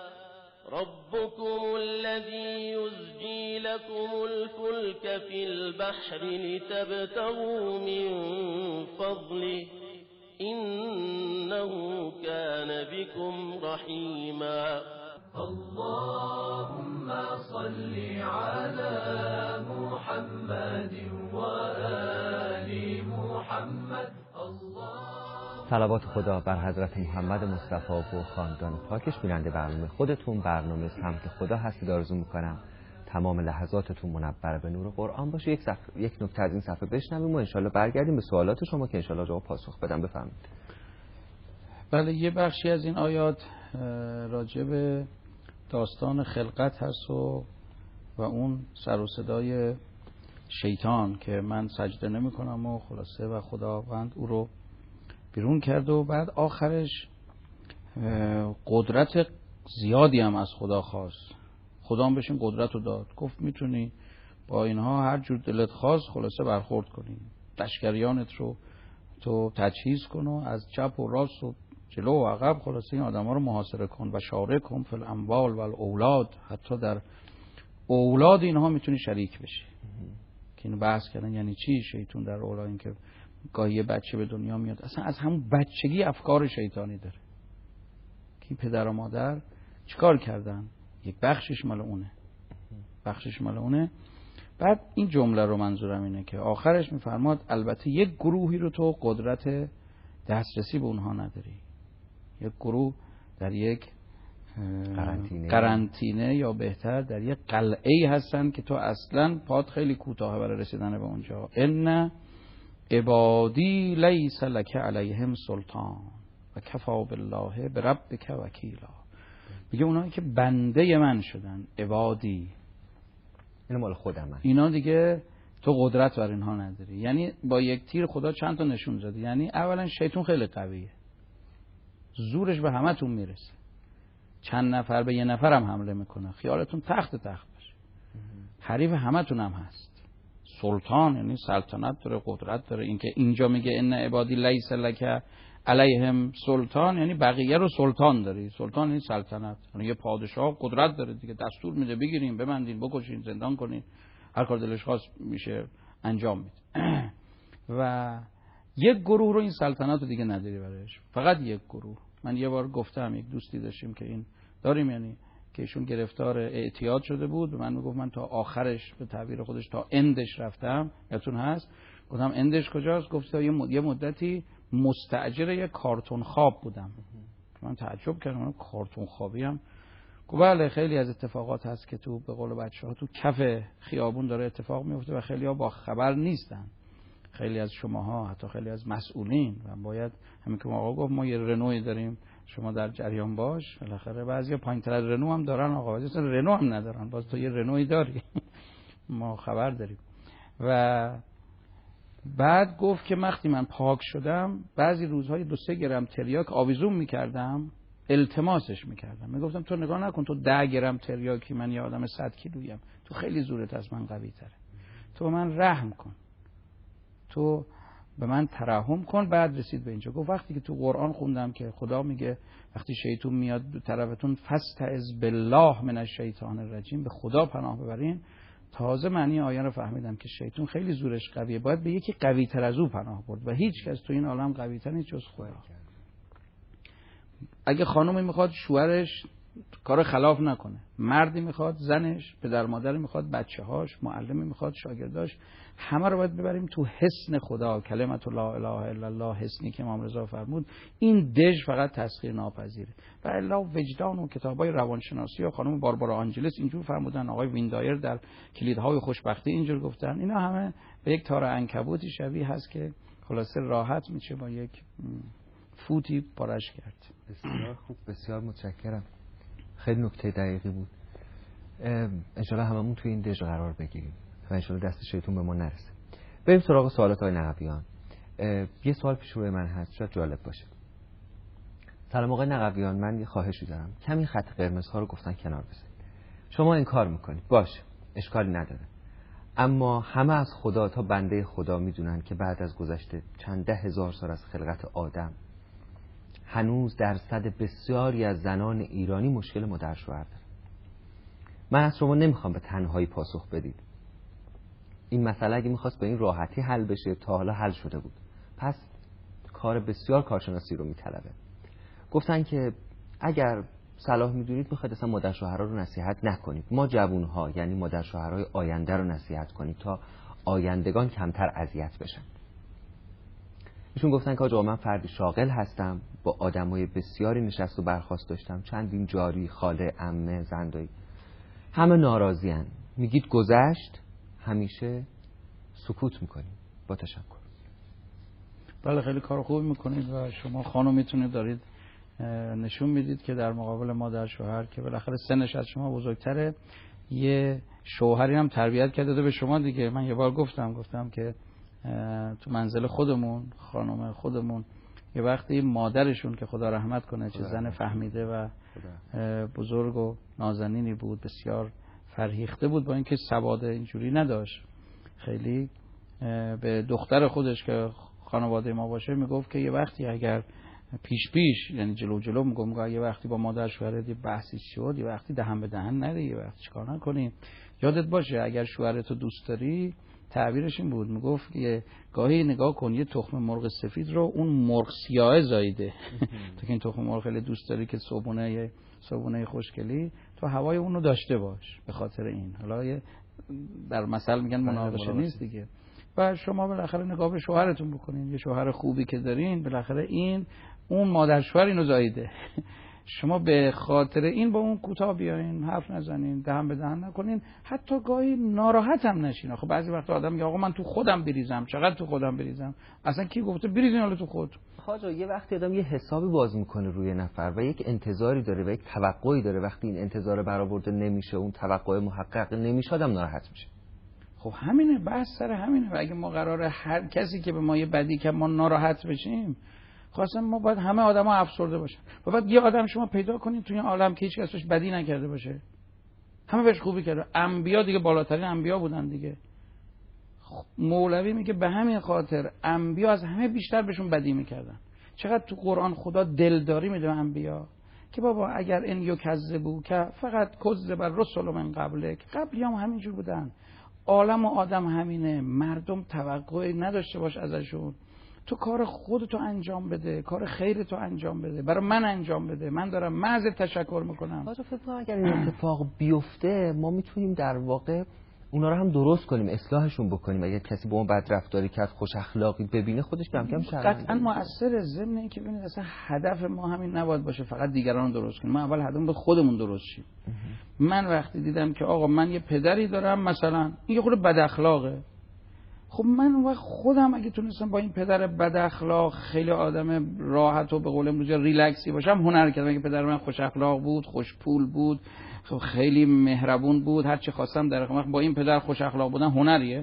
ربكم الذي يزجي لكم الفلك في البحر لتبتغوا من فضله إنه كان بكم رحيما. اللهم صل على محمد وآل محمد. صلوات خدا بر حضرت محمد مصطفی و خاندان پاکش. بیننده برنامه خودتون برنامه سمت خدا هستید. آرزو میکنم تمام لحظاتتون منور به نور قرآن باشه. یک نکته از این صفحه بشنویم و انشالله برگردیم به سوالات شما که انشالله جواب پاسخ بدم. بفرمایید. بله، یه بخشی از این آیات راجع به داستان خلقت هست و اون سر و صدای شیطان که من سجده نمی کنم و خلاصه و خداوند او رو بیرون کرد و بعد آخرش قدرت زیادی هم از خدا خواست. خدا هم بهشون قدرت رو داد، گفت میتونی با اینها هر جور دلت خواست خلاصه برخورد کنی، لشکریانت رو تو تجهیز کن و از چپ و راست و جلو و عقب خلاصه این آدم ها رو محاصره کن و شارکهم فی الاموال و الاولاد، حتی در اولاد اینها میتونی شریک بشی. که اینو بحث کردن یعنی چی شیطان در اولاد، این که گاهی یه بچه به دنیا میاد اصلا از همون بچگی افکار شیطانی داره که پدر و مادر چیکار کردن، یک بخشش مال اونه. بعد این جمله رو منظورم اینه که آخرش میفرماد البته یک گروهی رو تو قدرت دسترسی به اونها نداری، یک گروه در یک قرنطینه یا بهتر در یک قلعه هستن که تو اصلا پات خیلی کوتاه برای رسیدن به اونجا. ان عبادی لیس لک علیهم سلطان و کفا بالله بربک وکیلا. میگه اونایی که بنده من شدن، عبادی، اینا مال خودم، اینا دیگه تو قدرت بر اینها نداری. یعنی با یک تیر خدا چند تا نشون داده. یعنی اولا شیطان خیلی قویه، زورش به همتون میرسه، چند نفر به یه نفر هم حمله میکنه، خیالتون تخت باشه. حریف همتون هم هست. سلطان یعنی سلطنت داره، قدرت داره. اینکه اینجا میگه ان عبادی لیس لک علیهم سلطان یعنی بقیه رو سلطان داری. سلطان یعنی سلطنت، یعنی یه پادشاه قدرت داره دیگه، دستور میده بگیرین، ببندین، بکشین، زندان کنین، هر کار دلش خواست میشه انجام میده. و یک گروه رو این سلطنت رو دیگه نداری برایش، فقط یک گروه. من یه بار گفتم یک دوستی داشتیم که این داریم، یعنی که ایشون گرفتار اعتیاد شده بود، به من میگفت من تا آخرش به تعبیر خودش تا اندش رفتم. یادتون هست؟ گفتم اندش کجاست؟ گفت تا یه مدتی مستاجر یک کارتون خواب بودم. من تعجب کردم، کارتون خوابی هم؟ گفت بله، خیلی از اتفاقات هست که تو به قول بچه‌ها تو کف خیابون داره اتفاق میفته و خیلی‌ها با خبر نیستن. خیلی از شماها، حتی خیلی از مسئولین، و باید همین که آقا گفت ما یه رنوی داریم، شما در جریان باش. بالاخره بعضیا پایین‌تر از رنو هم دارن، آقا بعضیا رنو هم ندارن، باز تو یه رنوی داری. ما خبر داریم. و بعد گفت که وقتی من پاک شدم بعضی روزهای 2-3 گرم تریاک آویزون میکردم، التماسش میکردم، میگفتم تو نگاه نکن، تو 10 گرم تریاکی، من یه آدم 100 کیلویم، تو خیلی زورت از من قوی تره، تو به من رحم کن، تو به من ترحم کن. بعد رسید به اینجا، گفت وقتی که تو قرآن خوندم که خدا میگه وقتی شیطان میاد به طرفتون فاستعذ بالله من الشیطان الرجیم، به خدا پناه ببرین، تازه معنی آیه رو فهمیدم که شیطان خیلی زورش قویه، باید به یکی قوی تر از او پناه برد و هیچ کس تو این عالم قوی تر نیست جز خدا. اگه خانومی میخواد شوهرش کار خلاف نکنه، مردی میخواد زنش، پدر مادری میخواد بچه‌هاش، معلمی میخواد شاگرداش، همه رو باید ببریم تو حسن خدا. کلمت لا اله الا الله حسنی که امام رضا فرمود، این دژ فقط تسخیر ناپذیره. و الا وجدان و کتابای روانشناسی و خانم باربارا آنجلس اینجور فرمودن، آقای ویندایر در کلیدهای خوشبختی اینجور گفتن. اینا همه به یک تار عنکبوتی شبیه هست که خلاصه راحت میشه با یک فوتی پارش کرد. بسیار خوب، بسیار متشکرم، خیلی نکته دقیقی بود. انشالله هممون توی این دژ قرار بگیریم و انشالله دست شیطون به ما نرسه. بریم سراغ سوالات های نقویان. یه سوال پیش روی من هست، شاید جالب باشه. سلام آقای نقویان، من یه خواهشی دارم، کمی خط قرمز ها رو گفتن کنار بذارید. شما این کار میکنید، باشه، اشکالی نداره، اما همه از خدا تا بنده خدا میدونن که بعد از گذشته چند 10,000 سال از خلقت آدم هنوز درصد بسیاری از زنان ایرانی مشکل مادر شوهر دارن. من از شما نمیخوام به تنهایی پاسخ بدید. این مسئله اگه میخواست به این راحتی حل بشه تا حالا حل شده بود. پس کار بسیار کارشناسی رو میطلبه. گفتن که اگر صلاح میدونید میخواید اصلا مادر شوهرها رو نصیحت نکنید، ما جوانها یعنی مادر شوهرهای آینده رو نصیحت کنید تا آیندگان کمتر اذیت بشن. ایشون گفتن که آقا من فردی شاغل هستم، با آدمای بسیاری نشست و برخاست داشتم، چندین جاری، خاله، عمه، زندایی، همه ناراضی‌ان. میگید گذشت، همیشه سکوت میکنید. با تشکر. بله، خیلی کار خوبی میکنید و شما خانم میتونید دارید نشون میدید که در مقابل مادر شوهر که بالاخره سنش از شما بزرگتره، یه شوهری هم تربیت کرده به شما دیگه. من یه بار گفتم که تو منزل خودمون، خانم خودمون یه وقتی مادرشون که خدا رحمت کنه چه زن فهمیده و بزرگ و نازنینی بود، بسیار فرهیخته بود، با اینکه سواد اینجوری نداشت، خیلی به دختر خودش که خانواده ما باشه میگفت که یه وقتی اگر پیش یعنی جلو میگم یه وقتی با مادر شوهرت یه بحثی شد، یه وقتی دهن به دهن نری، یه وقتی چیکار نکنیم، یادت باشه اگر شوهرتو دوست داری، تعبیرش این بود، میگفت که گاهی نگاه کن یه تخم مرغ سفید رو اون مرغ سیاه زاییده تو که این تخم مرغ خیلی دوست داری که صبحونه خوشگلی تو هوای اون رو داشته باش، به خاطر این حالا در مثل میگن مناقشه نیست دیگه. و شما بالاخره نگاه به شوهرتون بکنین، یه شوهر خوبی که دارین، بالاخره اون مادر شوهر اینو زاییده شما به خاطر این با اون کوتاه بیاین، حرف نزنین، دهن به دهن نکنین، حتی گاهی ناراحت هم نشین. خب بعضی وقت آدم میگه آقا من تو خودم بریزم، چقدر تو خودم بریزم؟ اصلا کی گفته بریزین حالا تو خود؟ خواجه یه وقتی آدم یه حسابی باز میکنه روی نفر و یک انتظاری داره و یک توقعی داره، وقتی این انتظار برآورده نمیشه، اون توقع محقق نمیشه، آدم ناراحت میشه. خب همینه، بحث سر همینه. و اگه ما قراره هر کسی که به ما یه بدی که ما ناراحت بشیم، خواستم ما باید همه آدما افسرده باشن. و بعد یه آدم شما پیدا کنید توی این عالم که هیچ کسش بدی نکرده باشه، همه بهش خوبی کرده. انبیا دیگه بالاترین انبیا بودن دیگه. مولوی میگه به همین خاطر انبیا از همه بیشتر بهشون بدی میکردن. چقدر تو قرآن خدا دلداری میده به انبیا که بابا اگر این یکذبو که فقط کذب الرسل من قبلک، قبلی هم همینجور بودن. عالم و آدم همینه، مردم توقعی نداشته باش ازشون، تو کار خودتو انجام بده، کار خیرتو انجام بده، برای من انجام بده، من دارم محض تشکر میکنم. حاجا فکر کنم اگر این اتفاق بیفته ما میتونیم در واقع اونا رو هم درست کنیم، اصلاحشون بکنیم. اگر کسی با اون بد رفتاری کرد، خوش اخلاقی ببینه، خودش کم کم شرمنده. قطعا مؤثره. ضمن اینکه ببینید اصلا هدف ما همین نباید باشه فقط دیگران رو درست کنیم، ما اول هدفمون خودمون درست شیم. من وقتی دیدم که آقا من یه پدری دارم مثلا این یه خورده بد اخلاقه، خب من وقت خودم اگه تونستم با این پدر بد اخلاق خیلی آدم راحت و به قول امروزی ریلکسی باشم، هنر کردم. اگه پدر من خوش اخلاق بود، خوش پول بود، خیلی مهربون بود، هر چی خواستم در خدمت، با این پدر خوش اخلاق بودن هنریه؟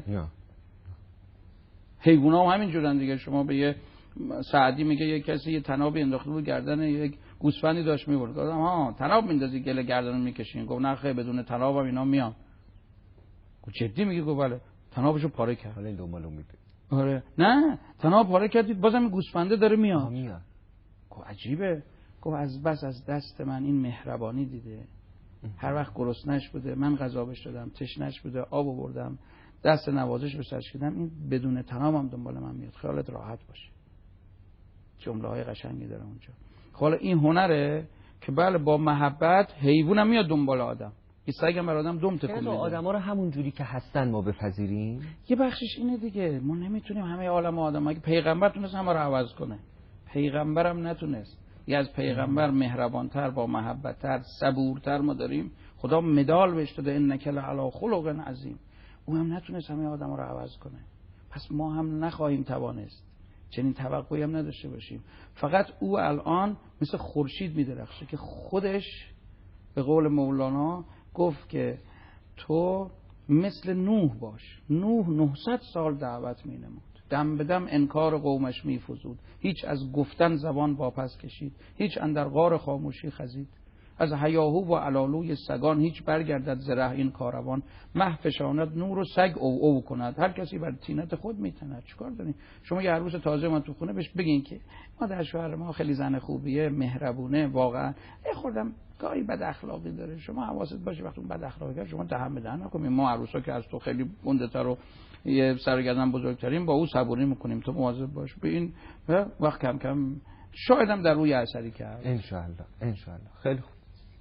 حیونا هم همین جورن دیگه. شما به یه سعدی میگه یه کسی یه تنابی انداخته بود گردن یک گوسفندی داشت میبرد، گفتم ها تناب میندازی گله گردن میکشین؟ گفت نه خیر، بدون تناب هم اینا میان. گفت جدی میگی؟ گفت بله. تنابشو پاره کرد. حالا این دنبالو میده. آره نه تناب پاره کردید بازم این گوسفنده داره میاد. گفت عجیبه. گفت از بس از دست من این مهربانی دیده، هر وقت گرسنه‌اش بوده من غذا بهش دادم، تشنه‌اش بوده آب آوردم، دست نوازش بهش کشیدم، این بدون تنابم دنبال من میاد، خیالت راحت باشه. جمله‌های قشنگی داره اونجا. حالا این هنره که بله با محبت حیوانم میاد دنبال آدم. این سگم بر آدم دم تکون میده. آدم‌ها رو همون جوری که هستن ما بپذیریم. یه بخشش اینه دیگه، ما نمیتونیم همه عالم آدم‌ها، اگه پیغمبر تونست همه رو عوض کنه، پیغمبرم نتونست. یه از پیغمبر مهربانتر، با محبتتر، صبورتر ما داریم. خدا مدال بهش داده انک لعلی خلق عظیم. او هم نتونست همه آدم‌ها رو عوض کنه. پس ما هم نخواهیم توانست، چنین توقعی هم نداشته باشیم. فقط او الان مثل خورشید میدرخشه که خودش به قول مولانا گفت که تو مثل نوح باش. نوح 900 سال دعوت می نمود، دم به دم انکار قومش می فزود، هیچ از گفتن زبان واپس کشید، هیچ اندر غار خاموشی خزید، از هیاهو و علالوی سگان هیچ برگردد زره این کاروان، مه فشاند نور و سگ او او کند، هر کسی بر طینت خود میتند. چیکار دارین شما؟ یه عروس تازه من تو خونه بهش بگین که ما در شوهر ما خیلی زن خوبیه، مهربونه، واقعا خوردم گاهی بد اخلاقی داره، شما حواست باشه وقتی اون بد اخلاقی داره شما دهن به دهن نکنید. ما عروسا که از تو خیلی گنده‌تر و یه سر و گردن بزرگترین، با او صبوری میکنیم، تو مواظب باش. به این وقت کم کم شاید هم در روی اثری کرد. ان شاء الله. خیلی خوب.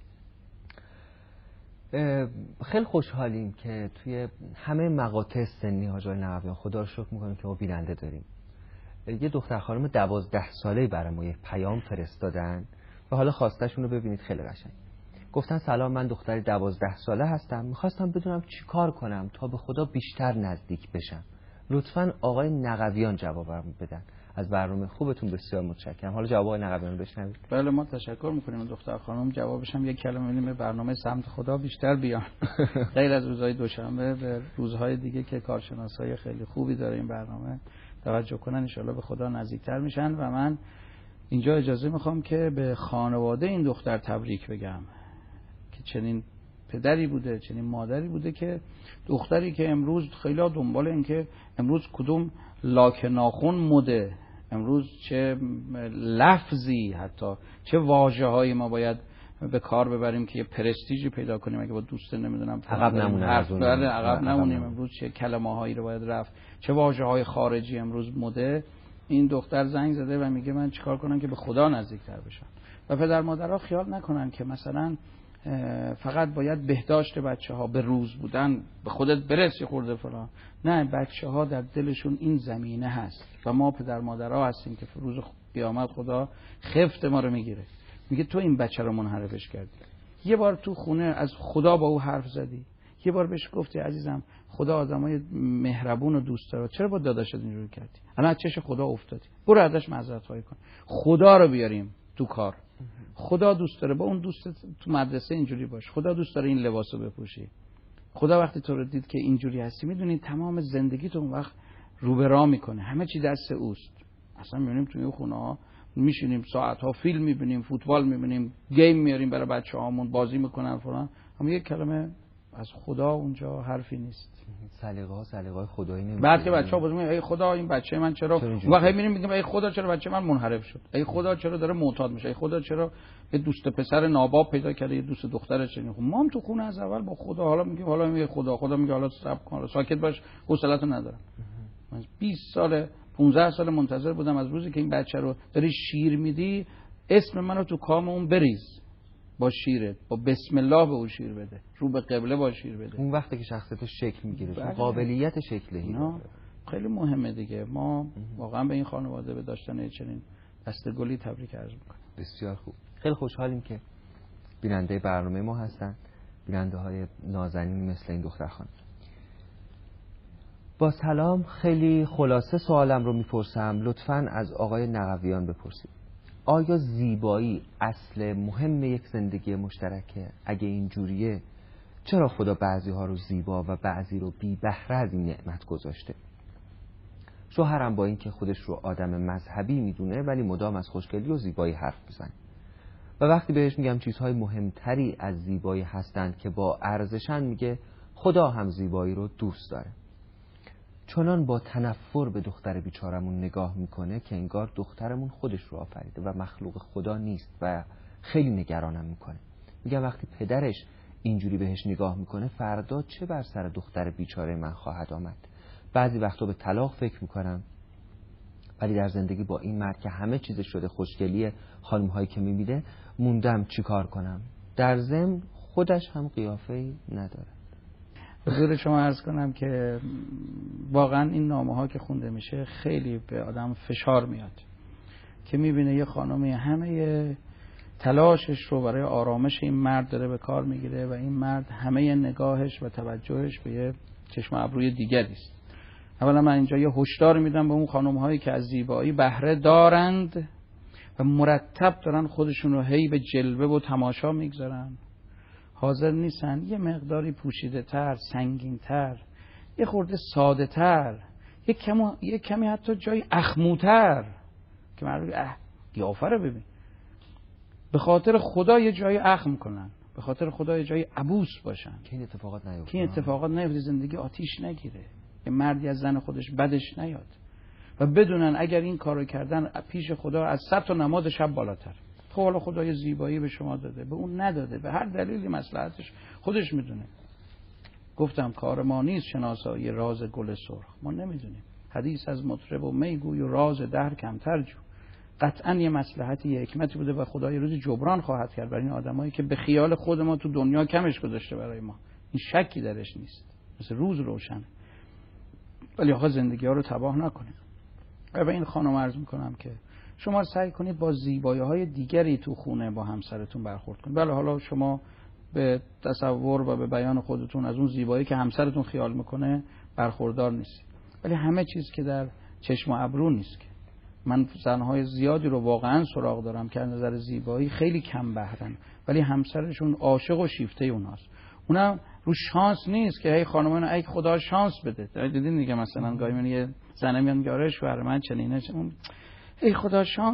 خیلی خوشحالیم که توی همه مقاطع سنی حاجی نقویان خدا رو شکر میکنیم که ما بیننده داریم. یه دختر خانم 12 ساله‌ای برای ما یه پیام فرستادن و حالا خواستشون رو ببینید، خیلی قشنگ. گفتن سلام، من دختری 12 ساله هستم، میخواستم بدونم چی کار کنم تا به خدا بیشتر نزدیک بشم. لطفاً آقای نقویان جوابم بدن. از برنامه خوبتون بسیار متشکرم. حالا جواب آقای نقویان رو بشنوید. بله ما تشکر میکنیم. دختر خانم جوابش هم یک کلمه میدیم، برنامه سمت خدا بیشتر بیان. غیر از روزهای دوشنبه به روزهای دیگه که کارشناسای خیلی خوبی داره این برنامه توجه کنن، ان شاءالله به خدا نزدیکتر میشن. و من اینجا اجازه میخوام که به خانواده این دختر تبریک بگم که چنین پدری بوده، چنین مادری بوده که دختری که امروز خیلی دنبال این که امروز کدوم لاک ناخن مده، امروز چه لفظی حتی چه واژه‌هایی ما باید به کار ببریم که یه پرستیژی پیدا کنیم اگه با دوست نمیدونم عقب نمونیم، عقب نمونیم. امروز چه کلمه‌هایی رو باید رفت، چه واژه‌های خارجی امروز مده. این دختر زنگ زده و میگه من چیکار کنم که به خدا نزدیکتر بشم. و پدر مادرها خیال نکنن که مثلا فقط باید بهداشت بچه‌ها، به روز بودن، به خودت برسی خورده فلان. نه، بچه‌ها در دلشون این زمینه هست و ما پدر مادرها هستیم که روز قیامت خدا خفت ما رو میگیره، میگه تو این بچه رو منحرفش کردی. یه بار تو خونه از خدا با او حرف زدی، یه بار بهش گفتی عزیزم خدا آدمای مهربون و دوست داره، چرا با داداشت اینجوری کردی؟ الان از چش خدا افتادی، برو ازش معذرت خواهی کن. خدا رو بیاریم تو کار. خدا دوست داره با اون دوستت تو مدرسه اینجوری باش، خدا دوست داره این لباسو بپوشی. خدا وقتی تو رو دید که اینجوری هستی، میدونی تمام زندگیت اون وقت رو به راه میکنه، همه چی دست اوست. اصلا میبینیم توی خونه ها میشینیم ساعت ها فیلم میبینیم، فوتبال میبینیم، گیم میاریم برای بچه‌هامون بازی میکنن فلان، اما یک کلمه از خدا اونجا حرفی نیست. سلیقه‌های خدایی نمیشه. بعد که بچه‌ها بازی میگن ای خدا این بچه من چرا، وقتی میبینیم میگیم ای خدا چرا بچه من منحرف شد، ای خدا چرا داره معتاد میشه، ای خدا چرا یه دوست پسر ناباب پیدا کرده، یه دوست دخترش چنین. ما هم تو خونه از اول با خدا، حالا میگیم حالا میگه خدا میگه حالا صبر کن، ساکت باش، حوصله‌تو ندارم. من 20 سال 15 سال منتظر بودم از روزی که این بچه رو داری شیر میدی اسم منو تو کام اون بریز با شیرت، با بسم الله به او شیر بده، رو به قبله با شیر بده. اون وقتی که شخصیت شکل میگیره، چون قابلیت شکل‌دهی داره. خیلی مهمه دیگه. ما واقعا به این خانواده به داشتن چنین دستگلی تبریک عرض می‌کنیم. بسیار خوب. خیلی خوشحالیم که بیننده برنامه ما هستن، بیننده‌های نازنین مثل این دختر خانم. با سلام، خیلی خلاصه سوالم رو میپرسم، لطفاً از آقای نقویان بپرسید. آیا زیبایی اصل مهم یک زندگی مشترکه؟ اگه اینجوریه چرا خدا بعضی ها رو زیبا و بعضی رو بی بهره از این نعمت گذاشته؟ شوهرم با این که خودش رو آدم مذهبی میدونه ولی مدام از خوشگلی و زیبایی حرف میزنه و وقتی بهش میگم چیزهای مهمتری از زیبایی هستند که با ارزشن، میگه خدا هم زیبایی رو دوست داره. چنان با تنفر به دختر بیچارمون نگاه میکنه که انگار دخترمون خودش رو آفریده و مخلوق خدا نیست و خیلی نگرانم میکنه. میگم وقتی پدرش اینجوری بهش نگاه میکنه فردا چه بر سر دختر بیچاره من خواهد آمد. بعضی وقتا به طلاق فکر میکنم ولی در زندگی با این مرد که همه چیزش شده خوشگلی خانم‌هایی که میبینه موندم چیکار کنم. در ضمن خودش هم قیافه‌ای نداره. حضور شما عرض کنم که واقعا این نامه‌ها که خونده میشه خیلی به آدم فشار میاد که میبینه یه خانمی همه تلاشش رو برای آرامش این مرد داره به کار میگیره و این مرد همه نگاهش و توجهش به یه چشم ابروی دیگری است. اولا من اینجا یه هشدار میدم به اون خانم‌هایی که از زیبایی بهره دارند و مرتب دارن خودشون رو هی به جلوه و تماشا میگذارن، حاضر نیستن یه مقداری پوشیده تر، سنگین تر، یه خورده ساده تر، یه کمی حتی جای اخموتر که مردم قیافه رو ببین، به خاطر خدا یه جای اخم کنن، به خاطر خدا یه جای عبوس باشن که این اتفاقات نیفته، زندگی آتیش نگیره، یه مردی از زن خودش بدش نیاد و بدونن اگر این کارو کردن پیش خدا از 100 تا نماز شب بالاتر. خب حالا خدا یه زیبایی به شما داده، به اون نداده، به هر دلیلی مصلحتش خودش میدونه. گفتم کار ما نیست شناسایی راز گل سرخ، ما نمیدونیم. حدیث از مطرب و میگوی و راز دهر کمتر جو. قطعا یه مصلحتی، یه حکمتی بوده و خدا یه روزی جبران خواهد کرد برای این آدمایی که به خیال خود ما تو دنیا کمش گذاشته برای ما. این شکی درش نیست، مثل روز روشن. ولی آقا زندگی ها رو تباه نکنید. و به این خانم عرض میکنم که شما سعی کنید با زیبایی‌های دیگری تو خونه با همسرتون برخورد کنید. بله حالا شما به تصور و به بیان خودتون از اون زیبایی که همسرتون خیال میکنه برخوردار نیستید، ولی همه چیز که در چشم و ابرو نیست. که من زنهای زیادی رو واقعا سراغ دارم که از نظر زیبایی خیلی کم بهرن ولی همسرشون عاشق و شیفته اوناست. اونم رو شانس نیست که هی خانمانو ای خدا شانس بده. دیدین دیگه مثلا گاهی من یه زنه میاد میگه آره شوهر من چنینه، ای خدا شانس بده.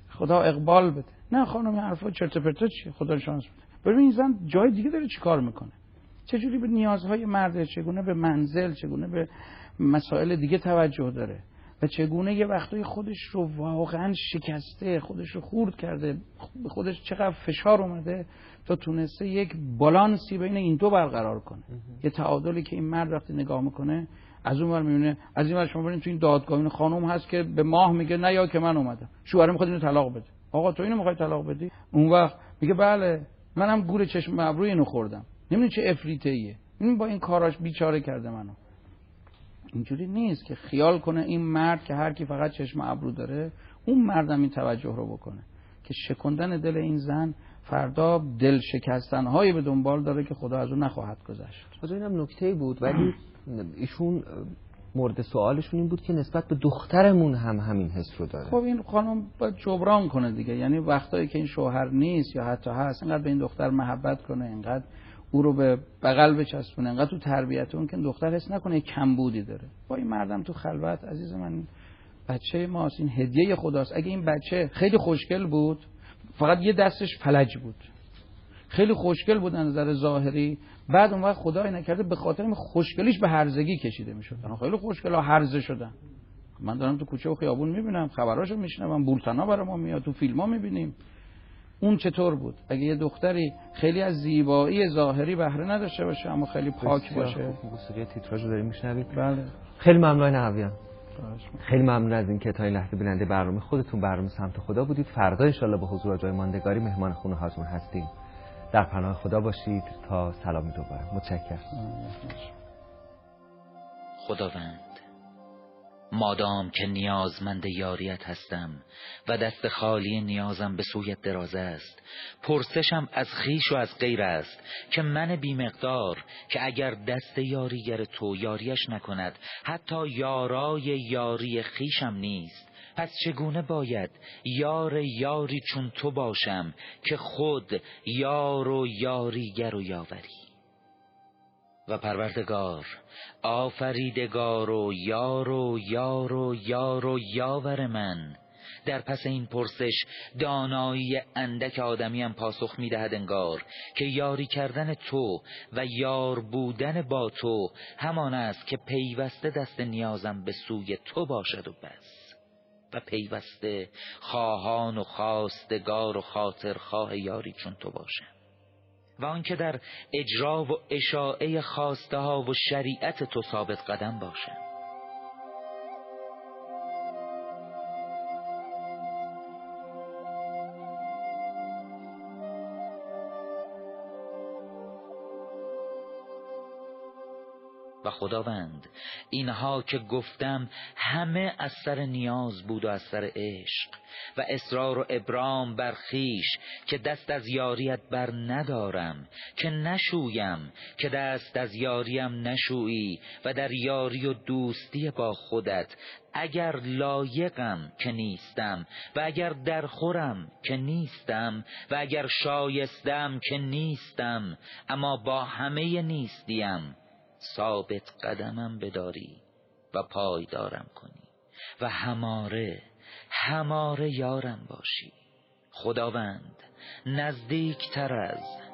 خدا اقبال بده. نه خانم حرفا چرت و پرت چیه، خدا شانس بده. ببین این زن جای دیگه داره چیکار میکنه، چجوری به نیازهای مرد، چگونه به منزل، چگونه به مسائل دیگه توجه داره و چگونه یه وقتای خودش رو واقعا شکسته، خودش رو خورد کرده، خودش چقدر فشار اومده تا تونسته یک بالانسی بین این دو برقرار کنه. یه تعادلی که این مرد وقتی نگاه میکنه از اون ور میبینه، از این ور شما ببینید تو این دادگاه این خانم هست که به ماه میگه نه یا که من اومدم، شوهر میخواد اینو طلاق بده. آقا تو اینو میخوای طلاق بدی؟ اون وقت میگه بله منم گور چشم ابروی اینو خوردم، نمیدونی چه افریطه‌ایه، این با این کاراش بیچاره کرده منو. اینجوری نیست که خیال کنه این مرد که هر کی فقط چشم ابرو داره اون مردم این توجه رو بکنه که شکندن دل این زن فردا دل شکستن‌هایی به دنبال داره که خدا از اون نخواهد گذشت. خب اینم نکته بود، ولی ایشون مورد سوالشون این بود که نسبت به دخترمون هم همین حس رو داره. خب این خانم باید جبران کنه دیگه، یعنی وقتایی که این شوهر نیست یا حتی هست اینقدر به این دختر محبت کنه، اینقدر او رو به بغل بچسبونه، اینقدر تو تربیت اون که دختر حس نکنه کمبودی داره. با این مردم تو خلوت عزیز من بچه ماست، این هدیه خداست. اگه این بچه خیلی خوشگل بود، فقط یه دستش فلج بود، خیلی خوشگل بود از نظر ظاهری، بعد اون وقت خدای نکرده به خاطر این خوشگلیش به هرزگی کشیده میشد. انا خیلی خوشگلا هرزه شدن. من دارم تو کوچه و خیابون میبینم، خبراشو میشنوم، بولتنا برای ما میاد، تو فیلم‌ها میبینیم. اون چطور بود؟ اگه یه دختری خیلی از زیبایی ظاهری بهره نداشته باشه اما خیلی پاک باشه. موسیقی تیتراژ رو داریم میشنوید. بله. خیلی ممنون نهویان. خیلی ممنون از اینکه تا این لحظه بیننده برنامه خودتون برنامه سمت خدا بودید. فردا ان شاءالله به حضور جای ماندگاری مهمان خونه هاتون هستیم. در پناه خدا باشید تا سلامی دوباره. متشکرم. خداوند، مادام که نیازمند یاریت هستم و دست خالی نیازم به سویت دراز است، پرسشم از خیش و از غیر است که من بی مقدار که اگر دست یاریگر تو یاریش نکند حتی یارای یاری خیشم نیست، پس چگونه باید یاری چون تو باشم که خود یار و یاریگر و یاوری؟ و پروردگار، آفریدگار و یار و یار و یار و یاور من، در پس این پرسش دانایی اندک آدمیم پاسخ می‌دهد انگار که یاری کردن تو و یار بودن با تو همان است که پیوسته دست نیازم به سوی تو باشد و بس، و پیوسته خواهان و خواستگار و خاطرخواه یاری چون تو باشم، و آنکه در اجرا و اشاعه خواسته ها و شریعت تو ثابت قدم باشم. و خداوند، اینها که گفتم همه از سر نیاز بود و از سر عشق و اصرار و ابرام بر خویش که دست از یاریت بر ندارم، که نشویم که دست از یاریم نشویی، و در یاری و دوستی با خودت اگر لایقم که نیستم، و اگر درخورم که نیستم، و اگر شایستم که نیستم، اما با همه نیستیم ثابت قدمم بداری و پایدارم کنی و هماره یارم باشی. خداوند، نزدیک تر از